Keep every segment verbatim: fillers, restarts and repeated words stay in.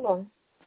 Алло.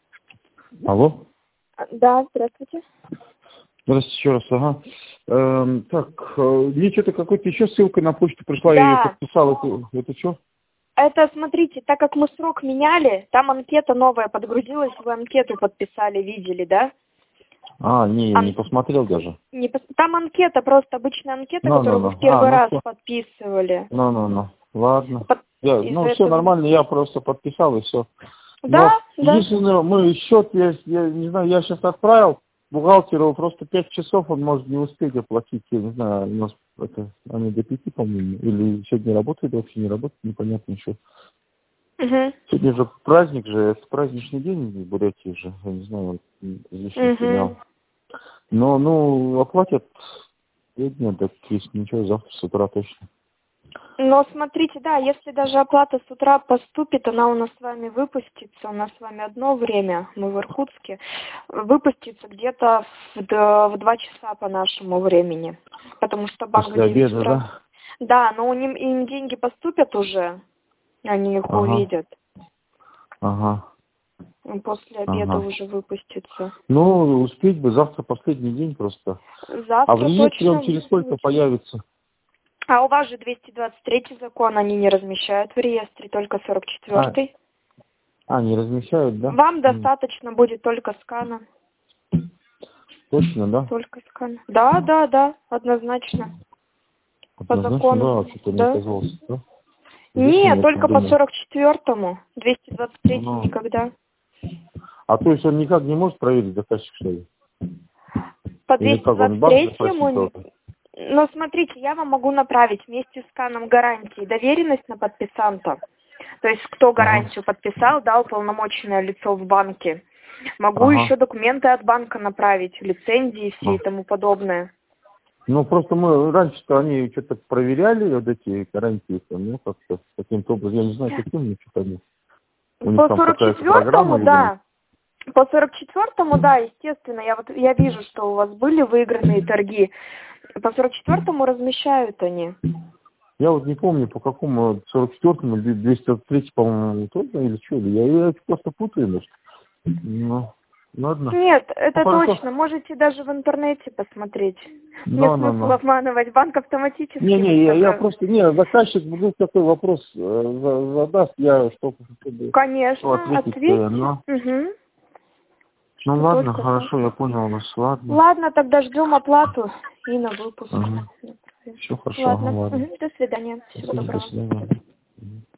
Алло? Да, здравствуйте. Здравствуйте еще раз, ага. Эм, так, э, мне что-то какой-то еще ссылка на почту пришла, Да. я ее подписал. Это, это что? Это, смотрите, так как мы срок меняли, там анкета новая подгрузилась, вы анкету подписали, видели, да? А, не, Ан... не посмотрел даже. Не пос... Там анкета, просто обычная анкета, Ну, ну, которую ну. вы в первый А, ну раз все. подписывали. Ну, ну, ну. Ладно. Под... Я, Из-за ну, все этого... нормально, я просто подписал и все. Да, Но да. единственное, мы счет, я, я не знаю, я сейчас отправил бухгалтеру, просто пять часов он может не успеть оплатить, я не знаю, у нас это, они до пяти, по-моему, или сегодня работает, вообще не работает, непонятно еще. Угу. Сегодня же праздник же, это праздничный день в Бурятии же, я не знаю, здесь не сигнал. Угу. Но, ну, оплатят две дня, так есть ничего, завтра с утра точно. Но смотрите, да, если даже оплата с утра поступит, она у нас с вами выпустится, у нас с вами одно время, мы в Иркутске, выпустится где-то в, д- в два часа по нашему времени, потому что банк в После девять обеда, утра. да? Да, но у ним, им деньги поступят уже, они их Ага, увидят, ага, и после обеда ага. уже выпустится. Ну, успеть бы, завтра последний день просто. А в Завтра реестре он точно через сколько выйдет. появится? А у вас же двести двадцать третий закон, они не размещают в реестре, только сорок А, четвёртый. а, не размещают, да? Вам М, достаточно будет только скана. Точно, да? Только скан. Да, да, да, однозначно. По Однозначно, закону. да, что-то мне Да. казалось, да? Зачем Нет, я только по думал? сорок четвёртому. двести двадцать третий Ну, никогда. а то есть он никак не может проверить заказчик, что ли? По Или двести как, он двадцать банк третьему. запросит тоже? Но смотрите, я вам могу направить вместе с сканом гарантии доверенность на подписанта. То есть кто Ага, гарантию подписал, дал полномоченное лицо в банке. Могу ага. еще документы от банка направить, лицензии все и А. тому подобное. Ну, просто мы раньше-то они что-то проверяли, вот эти гарантии, ну, как-то каким-то образом, я не знаю, каким, но что-то они. У них По там сорок какая-то программа, четвёртому, видимо. да. По сорок четвёртому, да, естественно, я вот я вижу, что у вас были выигранные торги. По сорок четвёртому размещают они. Я вот не помню, по какому сорок четвёртому или двести двадцать третьему, по-моему, точно или что, я, я просто путаю, может. Ну, ладно. Нет, Ну, это хорошо. точно. Можете даже в интернете посмотреть. Нет Ну, ну, смысла ну. обманывать. Банк автоматически Не-не, я, я выставляет. просто, не, заказчик вдруг такой вопрос э, за- задаст, я что, что Конечно, ответить, э, ответьте. ну. Угу. Ну, Что ладно, только за. хорошо, я понял вас, ладно. Ладно, тогда ждем оплату и на выпуск. Ага. Все хорошо, ага, Ладно. ладно. Мгм. До свидания. Всего Спасибо, до доброго. свидания.